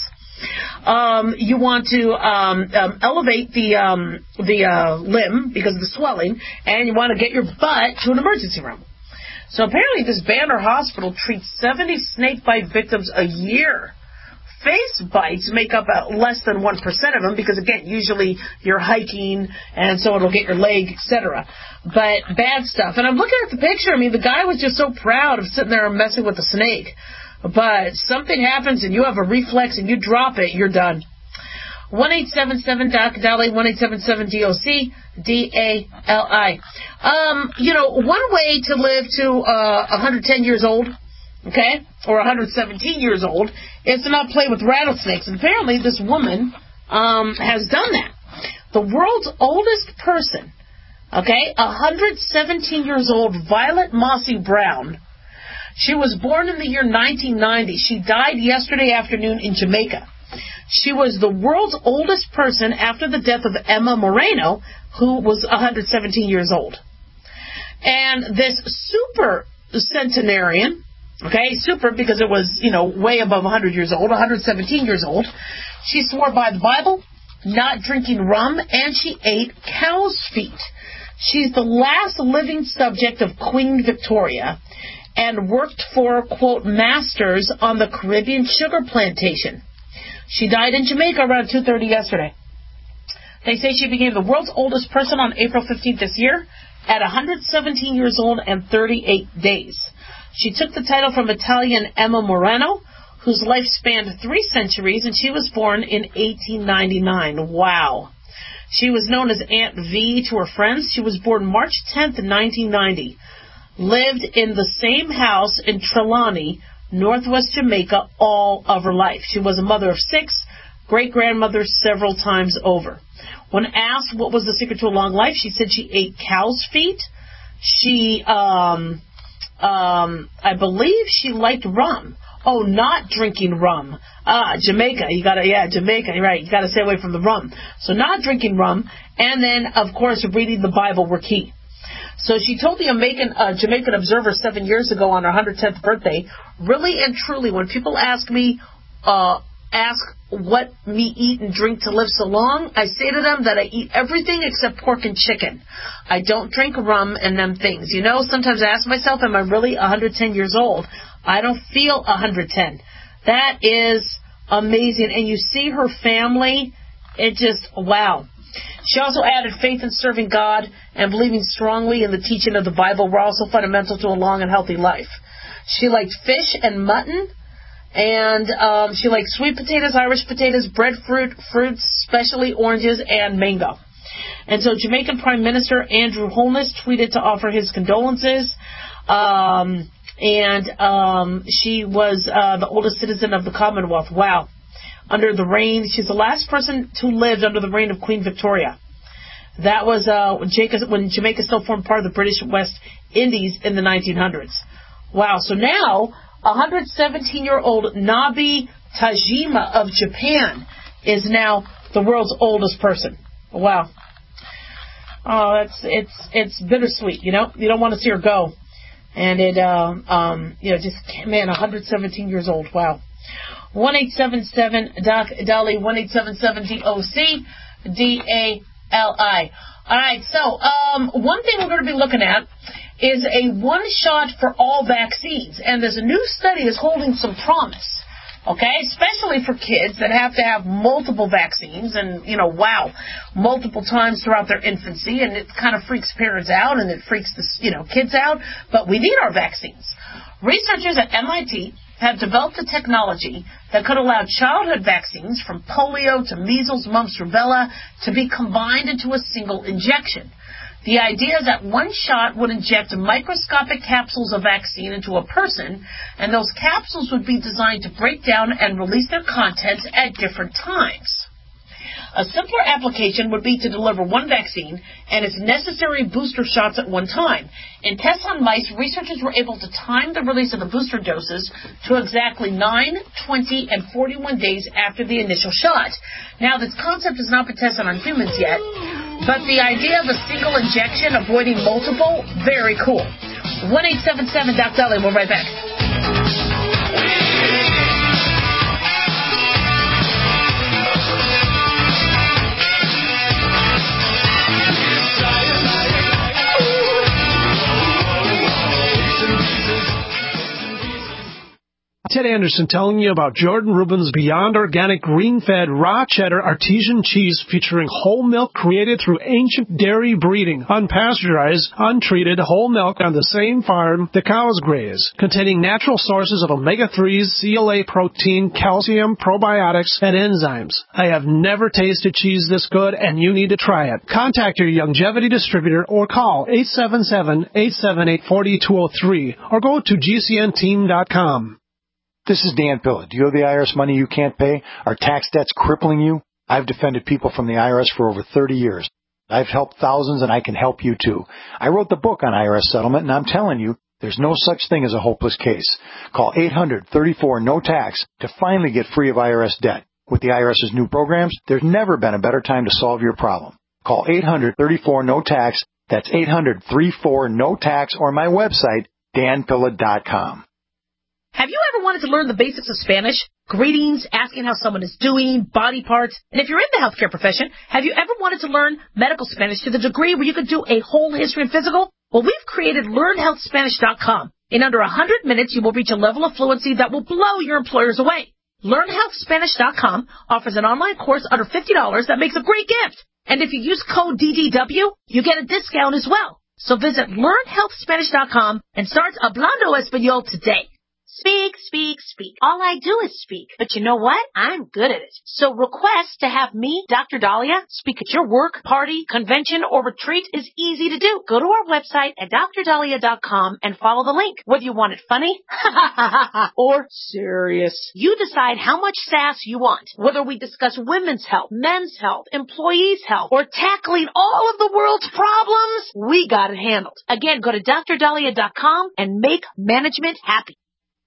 Um, you want to um, um, elevate the um, the uh, limb because of the swelling, and you want to get your butt to an emergency room. So apparently this Banner Hospital treats seventy snake bite victims a year. Face bites make up uh, less than one percent of them because, again, usually you're hiking, and so it'll get your leg, et cetera. But bad stuff. And I'm looking at the picture. I mean, the guy was just so proud of sitting there and messing with the snake. But something happens and you have a reflex and you drop it, you're done. one eight seven seven D O C D A L I, one eight seven seven D O C D A L I. Um, you know, one way to live to uh, one hundred ten years old, okay, or one hundred seventeen years old, is to not play with rattlesnakes. And apparently this woman um, has done that. The world's oldest person, okay, one hundred seventeen years old, Violet Mossy Brown. She was born in the year nineteen ninety. She died yesterday afternoon in Jamaica. She was the world's oldest person after the death of Emma Moreno, who was one hundred seventeen years old. And this super centenarian. Okay, super, because it was, you know, way above one hundred years old, one hundred seventeen years old. She swore by the Bible, not drinking rum, and she ate cow's feet. She's the last living subject of Queen Victoria and worked for, quote, masters on the Caribbean sugar plantation. She died in Jamaica around two thirty yesterday. They say she became the world's oldest person on April fifteenth this year at one hundred seventeen years old and thirty-eight days. She took the title from Italian Emma Moreno, whose life spanned three centuries, and she was born in eighteen ninety-nine. Wow. She was known as Aunt V to her friends. She was born March tenth, nineteen ninety. Lived in the same house in Trelawney, northwest Jamaica, all of her life. She was a mother of six, great-grandmother several times over. When asked what was the secret to a long life, she said she ate cow's feet. She, um, um, I believe she liked rum. Oh, not drinking rum. Ah, Jamaica. You gotta, yeah, Jamaica. Right. You gotta stay away from the rum. So not drinking rum, and then, of course, reading the Bible were key. So she told the Jamaican, uh, Jamaican Observer seven years ago on her one hundred tenth birthday, really and truly, when people ask me, uh, ask what me eat and drink to live so long, I say to them that I eat everything except pork and chicken. I don't drink rum and them things. You know, sometimes I ask myself, am I really one hundred ten years old? I don't feel one hundred ten. That is amazing. And you see her family, it just, wow. She also added faith in serving God and believing strongly in the teaching of the Bible were also fundamental to a long and healthy life. She liked fish and mutton, and um, she liked sweet potatoes, Irish potatoes, breadfruit, fruits, especially oranges, and mango. And so Jamaican Prime Minister Andrew Holness tweeted to offer his condolences. Um, and um, she was uh, the oldest citizen of the Commonwealth. Wow. Under the reign, she's the last person to live under the reign of Queen Victoria. That was uh, Jamaica, when Jamaica still formed part of the British West Indies in the nineteen hundreds. Wow. So now, one hundred seventeen-year-old Nabi Tajima of Japan is now the world's oldest person. Wow. Oh, it's it's it's bittersweet, you know. You don't want to see her go. And it, um, um, you know, just, man, one hundred seventeen years old. Wow. one eight seven seven Doc Dolly, one eight seven seven D O C D A L I. All right, so um, one thing we're going to be looking at is a one shot for all vaccines. And there's a new study that's holding some promise. Okay, especially for kids that have to have multiple vaccines and, you know, wow, multiple times throughout their infancy, and it kind of freaks parents out and it freaks the, you know, kids out, but we need our vaccines. Researchers at M I T have developed a technology that could allow childhood vaccines from polio to measles, mumps, rubella to be combined into a single injection. The idea is that one shot would inject microscopic capsules of vaccine into a person, and those capsules would be designed to break down and release their contents at different times. A simpler application would be to deliver one vaccine and its necessary booster shots at one time. In tests on mice, researchers were able to time the release of the booster doses to exactly nine, twenty, and forty-one days after the initial shot. Now, this concept has not been tested on humans yet, but the idea of a single injection avoiding multiple, very cool. one eight seven seven Doc Dolly, we'll be right back. Ted Anderson telling you about Jordan Rubin's Beyond Organic Green-Fed Raw Cheddar Artesian Cheese featuring whole milk created through ancient dairy breeding, unpasteurized, untreated whole milk on the same farm the cows graze, containing natural sources of omega threes, C L A protein, calcium, probiotics, and enzymes. I have never tasted cheese this good, and you need to try it. Contact your Youngevity distributor or call eight seven seven, eight seven eight, four two zero three or go to G C N team dot com. This is Dan Pilla. Do you owe the I R S money you can't pay? Are tax debts crippling you? I've defended people from the I R S for over thirty years. I've helped thousands, and I can help you too. I wrote the book on I R S settlement, and I'm telling you, there's no such thing as a hopeless case. Call eight hundred, thirty-four, no tax to finally get free of I R S debt. With the IRS's new programs, there's never been a better time to solve your problem. Call eight hundred, thirty-four, no tax. That's eight hundred, thirty-four, no tax, or my website, dan pilla dot com. Have you ever wanted to learn the basics of Spanish? Greetings, asking how someone is doing, body parts. And if you're in the healthcare profession, have you ever wanted to learn medical Spanish to the degree where you could do a whole history and physical? Well, we've created learn health spanish dot com. In under one hundred minutes, you will reach a level of fluency that will blow your employers away. learn health spanish dot com offers an online course under fifty dollars that makes a great gift. And if you use code D D W, you get a discount as well. So visit learn health spanish dot com and start Hablando Español today. Speak, speak, speak. All I do is speak. But you know what? I'm good at it. So request to have me, Doctor Dahlia, speak at your work, party, convention, or retreat is easy to do. Go to our website at dr dahlia dot com and follow the link. Whether you want it funny or serious, you decide how much sass you want. Whether we discuss women's health, men's health, employees' health, or tackling all of the world's problems, we got it handled. Again, go to dr dahlia dot com and make management happy.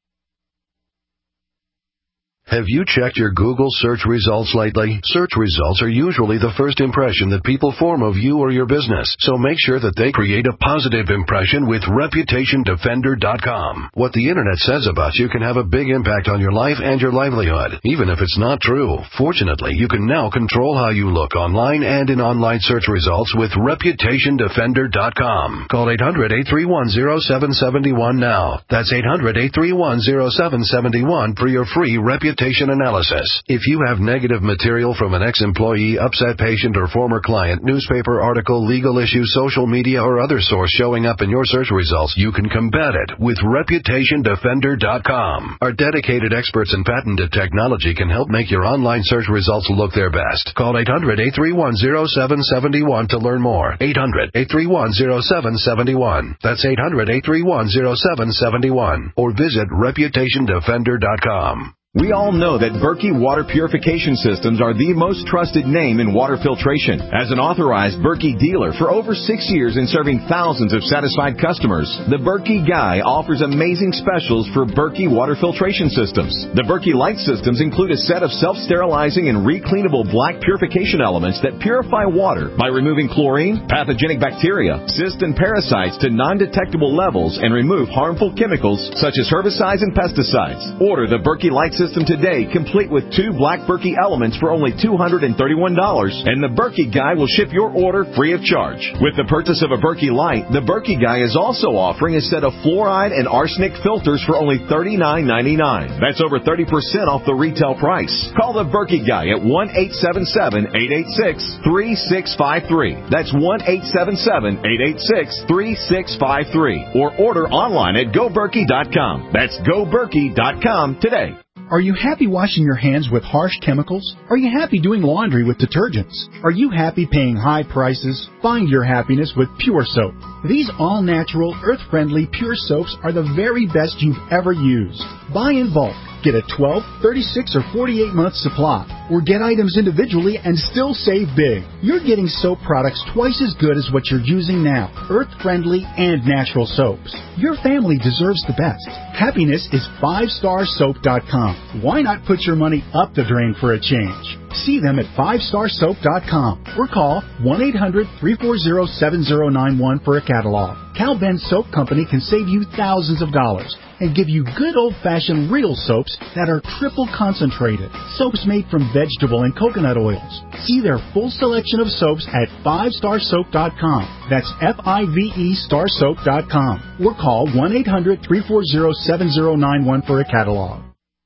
Have you checked your Google search results lately? Search results are usually the first impression that people form of you or your business, so make sure that they create a positive impression with reputation defender dot com. What the internet says about you can have a big impact on your life and your livelihood, even if it's not true. Fortunately, you can now control how you look online and in online search results with reputation defender dot com. Call eight hundred, eight three one, zero seven seven one now. That's eight hundred, eight three one, zero seven seven one for your free reputation analysis. If you have negative material from an ex-employee, upset patient, or former client, newspaper article, legal issue, social media, or other source showing up in your search results, you can combat it with reputation defender dot com. Our dedicated experts in patented technology can help make your online search results look their best. Call eight hundred, eight three one, zero seven seven one to learn more. eight hundred, eight three one, zero seven seven one. That's eight hundred, eight three one, zero seven seven one. Or visit reputation defender dot com. We all know that Berkey Water Purification Systems are the most trusted name in water filtration. As an authorized Berkey dealer for over six years and serving thousands of satisfied customers, the Berkey Guy offers amazing specials for Berkey Water Filtration Systems. The Berkey Light Systems include a set of self-sterilizing and recleanable black purification elements that purify water by removing chlorine, pathogenic bacteria, cysts, and parasites to non-detectable levels and remove harmful chemicals such as herbicides and pesticides. Order the Berkey Light System today, complete with two black Berkey elements for only two hundred thirty-one dollars, and the Berkey Guy will ship your order free of charge. With the purchase of a Berkey Light, the Berkey Guy is also offering a set of fluoride and arsenic filters for only thirty-nine ninety-nine. That's over thirty percent off the retail price. Call the Berkey Guy at one eight seven seven, eight eight six, three six five three. That's one eight seven seven, eight eight six, three six five three. Or order online at go berkey dot com. That's go berkey dot com today. Are you happy washing your hands with harsh chemicals? Are you happy doing laundry with detergents? Are you happy paying high prices? Find your happiness with Pure Soap. These all-natural, earth-friendly Pure Soaps are the very best you've ever used. Buy in bulk. Get a twelve, thirty-six, or forty-eight month supply. Or get items individually and still save big. You're getting soap products twice as good as what you're using now. Earth-friendly and natural soaps. Your family deserves the best. Happiness is five star soap dot com. Why not put your money up the drain for a change? See them at five star soap dot com or call one eight hundred, three four zero, seven zero nine one for a catalog. Cal Ben Soap Company can save you thousands of dollars and give you good old-fashioned real soaps that are triple concentrated. Soaps made from vegetable and coconut oils. See their full selection of soaps at five star soap dot com. That's F I V E star soap dot com. Or call one eight hundred, three four zero, seven zero nine one for a catalog.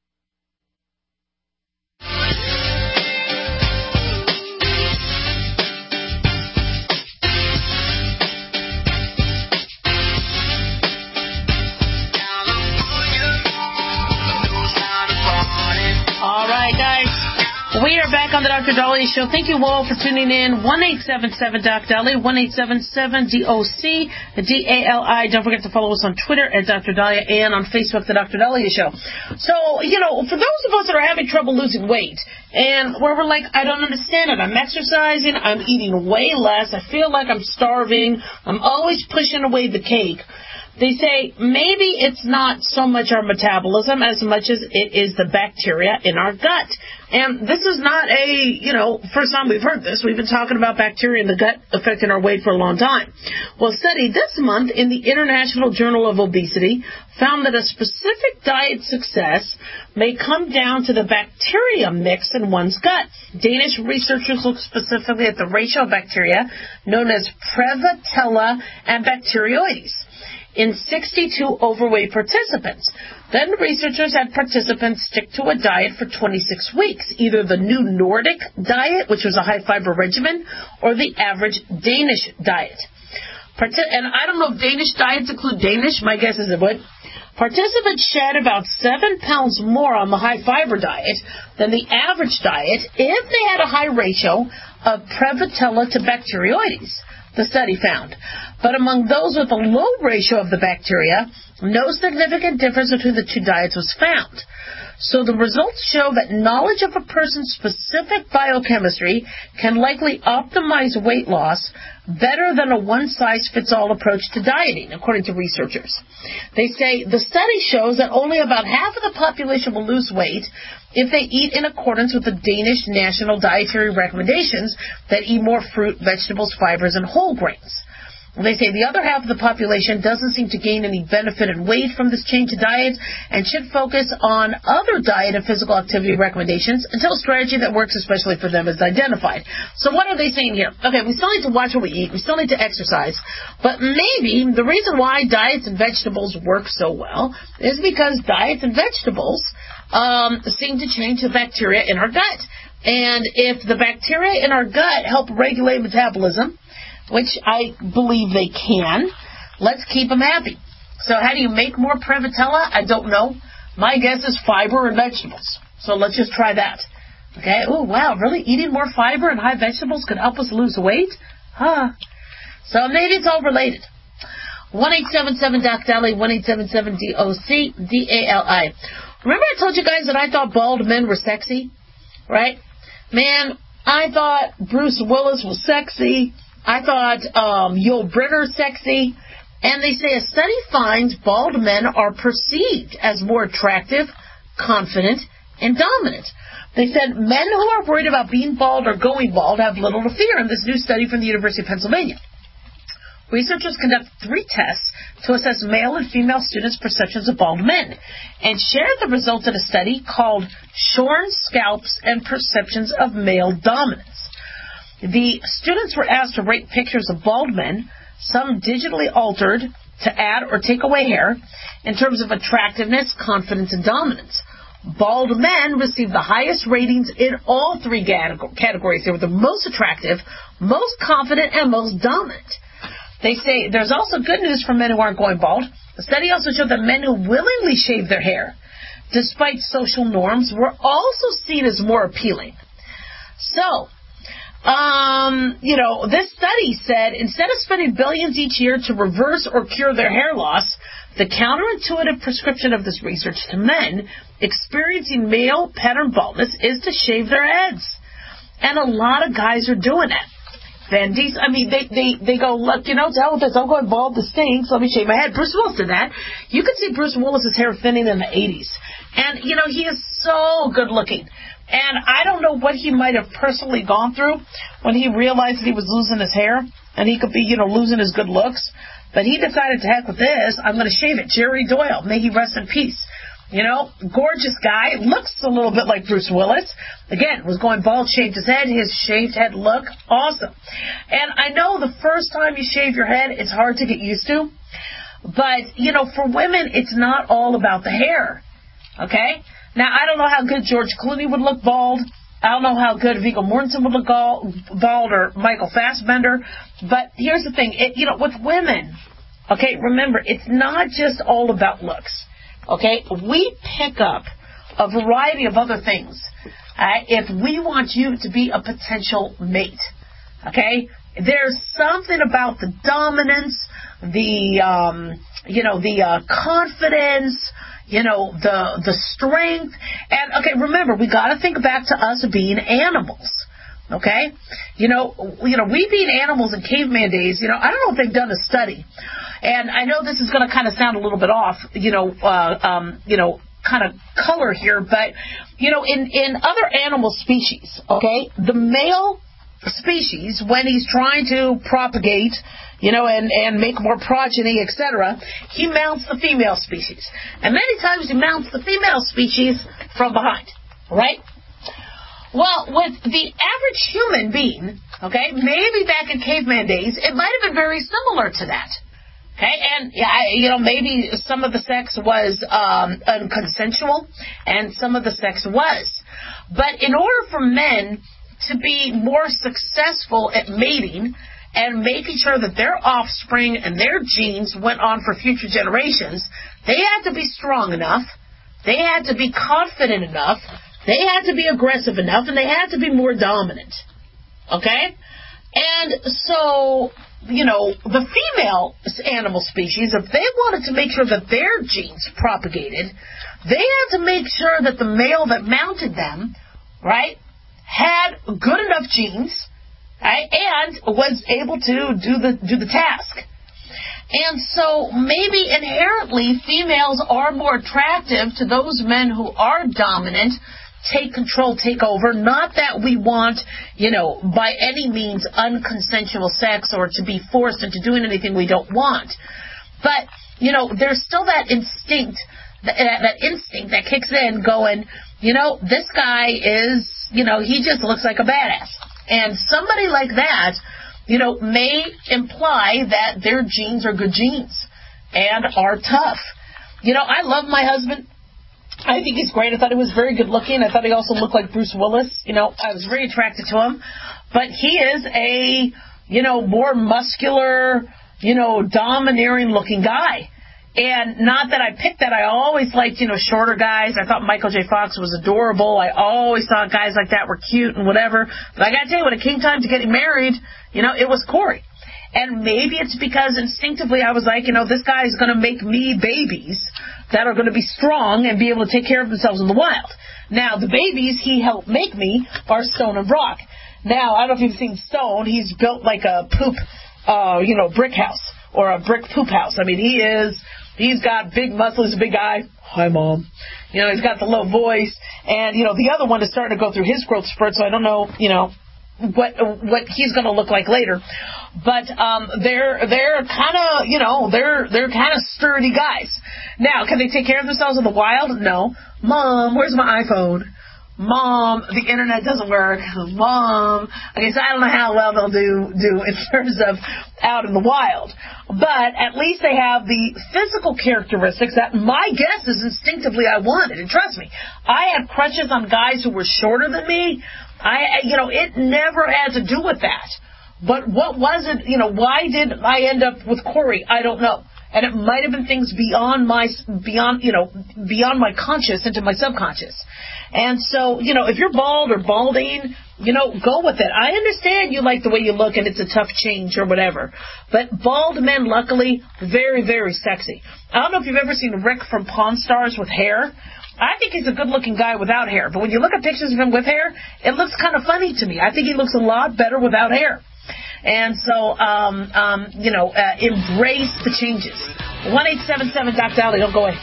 We are back on the Doctor Dahlia Show. Thank you all for tuning in. one eight seven seven, D O C, Dahlia, one eight seven seven, D O C, D A L I. Don't forget to follow us on Twitter at Doctor Dahlia and on Facebook, the Doctor Dahlia Show. So, you know, for those of us that are having trouble losing weight, and where we're like, I don't understand it. I'm exercising. I'm eating way less. I feel like I'm starving. I'm always pushing away the cake. They say maybe it's not so much our metabolism as much as it is the bacteria in our gut. And this is not a, you know, first time we've heard this. We've been talking about bacteria in the gut affecting our weight for a long time. Well, a study this month in the International Journal of Obesity found that a specific diet success may come down to the bacteria mix in one's gut. Danish researchers looked specifically at the ratio of bacteria known as Prevotella and Bacteroides in sixty-two overweight participants. Then researchers had participants stick to a diet for twenty-six weeks, either the new Nordic diet, which was a high-fiber regimen, or the average Danish diet. And I don't know if Danish diets include Danish. My guess is it would. Participants shed about seven pounds more on the high-fiber diet than the average diet if they had a high ratio of Prevotella to Bacteroides, the study found. But among those with a low ratio of the bacteria, no significant difference between the two diets was found. So the results show that knowledge of a person's specific biochemistry can likely optimize weight loss better than a one-size-fits-all approach to dieting, according to researchers. They say the study shows that only about half of the population will lose weight if they eat in accordance with the Danish national dietary recommendations that eat more fruit, vegetables, fibers, and whole grains. They say the other half of the population doesn't seem to gain any benefit in weight from this change in diet and should focus on other diet and physical activity recommendations until a strategy that works especially for them is identified. So what are they saying here? Okay, we still need to watch what we eat. We still need to exercise. But maybe the reason why diets and vegetables work so well is because diets and vegetables um, seem to change the bacteria in our gut. And if the bacteria in our gut help regulate metabolism, which I believe they can, let's keep them happy. So how do you make more Prevotella? I don't know. My guess is fiber and vegetables. So let's just try that. Okay. Oh, wow. Really? Eating more fiber and high vegetables could help us lose weight? Huh. So maybe it's all related. one eight seven seven D O C D A L I, one eight seven seven D O C D A L I. Remember I told you guys that I thought bald men were sexy? Right? Man, I thought Bruce Willis was sexy. I thought um, Yul Brynner sexy, and they say a study finds bald men are perceived as more attractive, confident, and dominant. They said men who are worried about being bald or going bald have little to fear in this new study from the University of Pennsylvania. Researchers conduct three tests to assess male and female students' perceptions of bald men and shared the results of a study called Shorn Scalps and Perceptions of Male Dominance. The students were asked to rate pictures of bald men, some digitally altered to add or take away hair, in terms of attractiveness, confidence, and dominance. Bald men received the highest ratings in all three categories. They were the most attractive, most confident, and most dominant. They say there's also good news for men who aren't going bald. The study also showed that men who willingly shave their hair, despite social norms, were also seen as more appealing. So, Um, you know, this study said instead of spending billions each year to reverse or cure their hair loss, the counterintuitive prescription of this research to men experiencing male pattern baldness is to shave their heads. And a lot of guys are doing it. Van Diesel, I mean, they, they, they go, look, you know, to hell with this, I'm going bald, this stinks, let me shave my head. Bruce Willis did that. You could see Bruce Willis's hair thinning in the eighties. And, you know, he is so good looking. And I don't know what he might have personally gone through when he realized that he was losing his hair and he could be, you know, losing his good looks. But he decided to heck with this. I'm going to shave it. Jerry Doyle, may he rest in peace. You know, gorgeous guy, looks a little bit like Bruce Willis. Again, was going bald, shaved his head, his shaved head look, awesome. And I know the first time you shave your head, it's hard to get used to. But, you know, for women, it's not all about the hair. Okay? Now, I don't know how good George Clooney would look bald. I don't know how good Viggo Mortensen would look bald or Michael Fassbender. But here's the thing. It, you know, with women, okay, remember, it's not just all about looks. Okay? We pick up a variety of other things uh, if we want you to be a potential mate. Okay? There's something about the dominance, the, um, you know, the uh, confidence, you know, the the strength. And, okay, remember, we got to think back to us being animals. Okay? You know, you know, we being animals in caveman days, you know, I don't know if they've done a study. And I know this is going to kind of sound a little bit off, you know, uh, um, you know, kind of color here, but, you know, in, in other animal species, okay, the male species, when he's trying to propagate, you know, and, and make more progeny, et cetera, he mounts the female species. And many times he mounts the female species from behind, right? Well, with the average human being, okay, maybe back in caveman days, it might have been very similar to that. Okay, and yeah, you know, maybe some of the sex was um, unconsensual, and some of the sex was. But in order for men to be more successful at mating and making sure that their offspring and their genes went on for future generations, they had to be strong enough, they had to be confident enough, they had to be aggressive enough, and they had to be more dominant. Okay? And so, you know, the female animal species, if they wanted to make sure that their genes propagated, they had to make sure that the male that mounted them, right, had good enough genes, right, and was able to do the do the task. And so maybe inherently females are more attractive to those men who are dominant, take control, take over. Not that we want, you know, by any means unconsensual sex or to be forced into doing anything we don't want. But, you know, there's still that instinct, that, that instinct that kicks in going, you know, this guy is, you know, he just looks like a badass. And somebody like that, you know, may imply that their genes are good genes and are tough. You know, I love my husband. I think he's great. I thought he was very good looking. I thought he also looked like Bruce Willis. You know, I was very attracted to him. But he is a, you know, more muscular, you know, domineering looking guy. And not that I picked that. I always liked, you know, shorter guys. I thought Michael J. Fox was adorable. I always thought guys like that were cute and whatever. But I got to tell you, when it came time to getting married, you know, it was Corey. And maybe it's because instinctively I was like, you know, this guy is going to make me babies that are going to be strong and be able to take care of themselves in the wild. Now, the babies he helped make me are Stone and Brock. Now, I don't know if you've seen Stone. He's built like a poop, uh, you know, brick house or a brick poop house. I mean, he is, he's got big muscles, a big guy. Hi, Mom. You know, he's got the low voice. And, you know, the other one is starting to go through his growth spurt, so I don't know, you know, what what he's going to look like later. But um, they're they're kind of, you know, they're they're kind of sturdy guys. Now, can they take care of themselves in the wild? No. Mom, where's my iPhone? Mom, the internet doesn't work. Mom, okay, so I don't know how well they'll do do in terms of out in the wild. But at least they have the physical characteristics that my guess is instinctively I wanted. And trust me, I had crushes on guys who were shorter than me. I, you know, it never had to do with that. But what was it, you know, why did I end up with Corey? I don't know. And it might have been things beyond my, beyond, you know, beyond my conscious into my subconscious. And so, you know, if you're bald or balding, you know, go with it. I understand you like the way you look and it's a tough change or whatever. But bald men, luckily, very, very sexy. I don't know if you've ever seen Rick from Pawn Stars with hair. I think he's a good-looking guy without hair. But when you look at pictures of him with hair, it looks kind of funny to me. I think he looks a lot better without hair. And so, um, um, you know, uh, embrace the changes. one eight seven seven Doc Dolly, don't go away.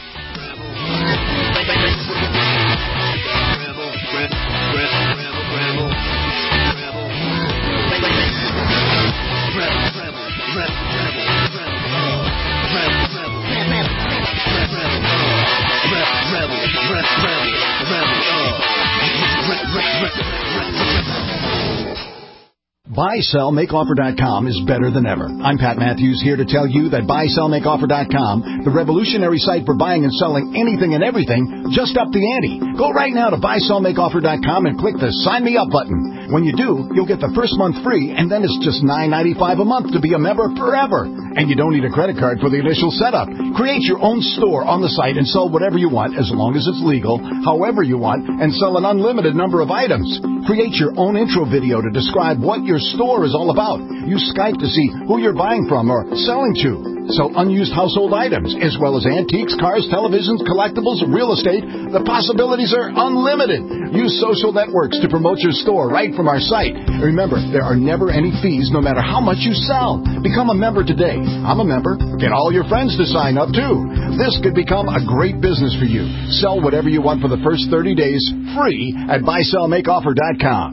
buy sell make offer dot com is better than ever. I'm Pat Matthews, here to tell you that buy sell make offer dot com, the revolutionary site for buying and selling anything and everything, just upped the ante. Go right now to buy sell make offer dot com and click the Sign Me Up button. When you do, you'll get the first month free, and then it's just nine ninety-five a month to be a member forever. And you don't need a credit card for the initial setup. Create your own store on the site and sell whatever you want, as long as it's legal, however you want, and sell an unlimited number of items. Create your own intro video to describe what your store is all about. Use Skype to see who you're buying from or selling to. Sell unused household items, as well as antiques, cars, televisions, collectibles, real estate. The possibilities are unlimited. Use social networks to promote your store right from our site. Remember, there are never any fees no matter how much you sell. Become a member today. I'm a member. Get all your friends to sign up, too. This could become a great business for you. Sell whatever you want for the first thirty days, free at buy sell make offer dot com.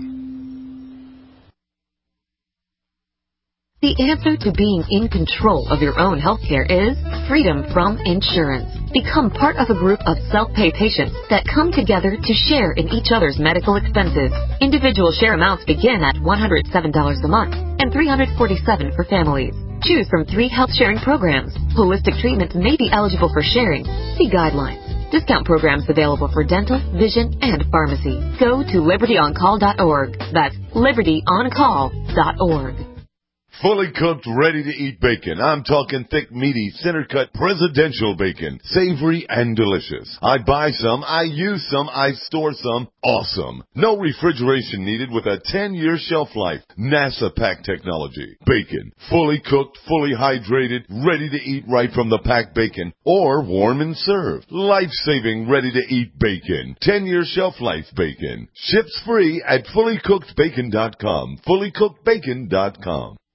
The answer to being in control of your own healthcare is freedom from insurance. Become part of a group of self-pay patients that come together to share in each other's medical expenses. Individual share amounts begin at one hundred seven dollars a month and three hundred forty-seven dollars for families. Choose from three health sharing programs. Holistic treatments may be eligible for sharing. See guidelines. Discount programs available for dental, vision, and pharmacy. Go to liberty on call dot org. That's liberty on call dot org. Fully cooked, ready-to-eat bacon. I'm talking thick, meaty, center-cut, presidential bacon. Savory and delicious. I buy some, I use some, I store some. Awesome. No refrigeration needed with a ten-year shelf life. NASA pack technology. Bacon. Fully cooked, fully hydrated, ready to eat right from the packed bacon. Or warm and served. Life-saving, ready-to-eat bacon. ten-year shelf life bacon. Ships free at fully cooked bacon dot com. fully cooked bacon dot com.